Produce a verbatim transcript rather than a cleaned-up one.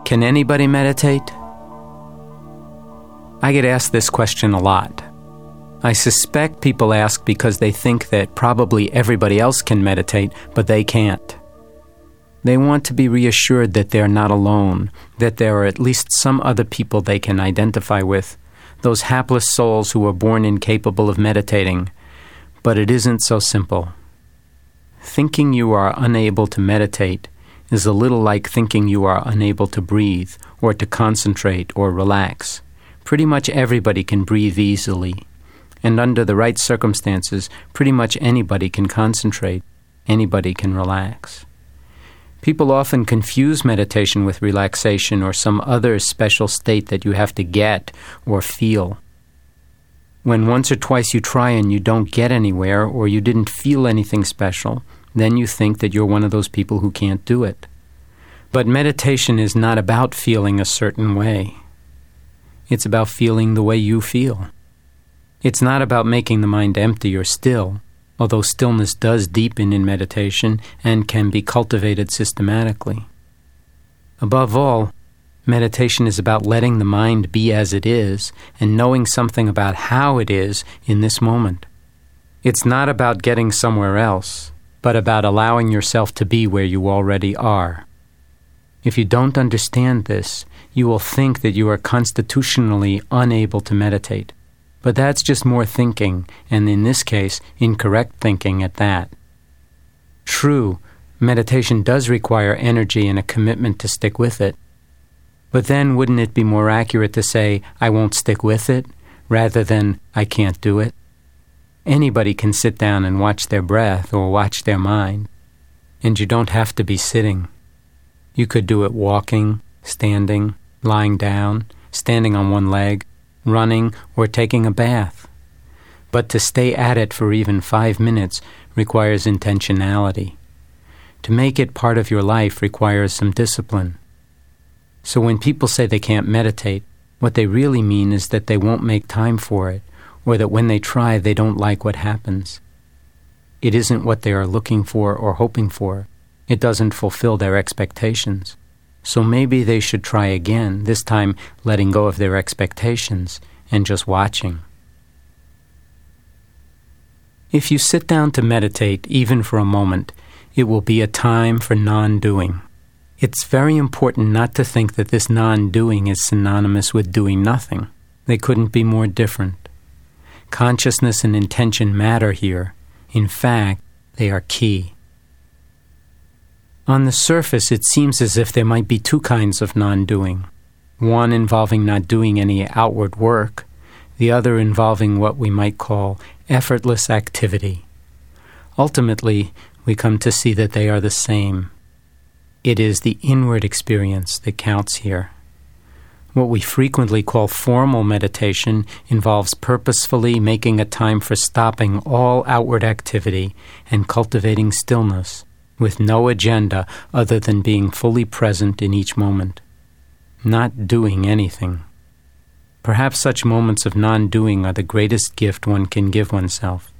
Can anybody meditate? I get asked this question a lot. I suspect people ask because they think that probably everybody else can meditate, but they can't. They want to be reassured that they're not alone, that there are at least some other people they can identify with, those hapless souls who were born incapable of meditating. But it isn't so simple. Thinking you are unable to meditate is a little like thinking you are unable to breathe or to concentrate or relax. Pretty much everybody can breathe easily, and under the right circumstances, pretty much anybody can concentrate, anybody can relax. People often confuse meditation with relaxation or some other special state that you have to get or feel. When once or twice you try and you don't get anywhere or you didn't feel anything special, then you think that you're one of those people who can't do it. But meditation is not about feeling a certain way. It's about feeling the way you feel. It's not about making the mind empty or still, although stillness does deepen in meditation and can be cultivated systematically. Above all, meditation is about letting the mind be as it is and knowing something about how it is in this moment. It's not about getting somewhere else, but about allowing yourself to be where you already are. If you don't understand this, you will think that you are constitutionally unable to meditate. But that's just more thinking, and in this case, incorrect thinking at that. True, meditation does require energy and a commitment to stick with it. But then wouldn't it be more accurate to say, I won't stick with it, rather than, I can't do it? Anybody can sit down and watch their breath or watch their mind. And you don't have to be sitting. You could do it walking, standing, lying down, standing on one leg, running, or taking a bath. But to stay at it for even five minutes requires intentionality. To make it part of your life requires some discipline. So when people say they can't meditate, what they really mean is that they won't make time for it, or that when they try, they don't like what happens. It isn't what they are looking for or hoping for. It doesn't fulfill their expectations. So maybe they should try again, this time letting go of their expectations and just watching. If you sit down to meditate, even for a moment, it will be a time for non-doing. It's very important not to think that this non-doing is synonymous with doing nothing. They couldn't be more different. Consciousness and intention matter here. In fact, they are key. On the surface, it seems as if there might be two kinds of non-doing. One involving not doing any outward work, the other involving what we might call effortless activity. Ultimately, we come to see that they are the same. It is the inward experience that counts here. What we frequently call formal meditation involves purposefully making a time for stopping all outward activity and cultivating stillness, with no agenda other than being fully present in each moment, not doing anything. Perhaps such moments of non-doing are the greatest gift one can give oneself.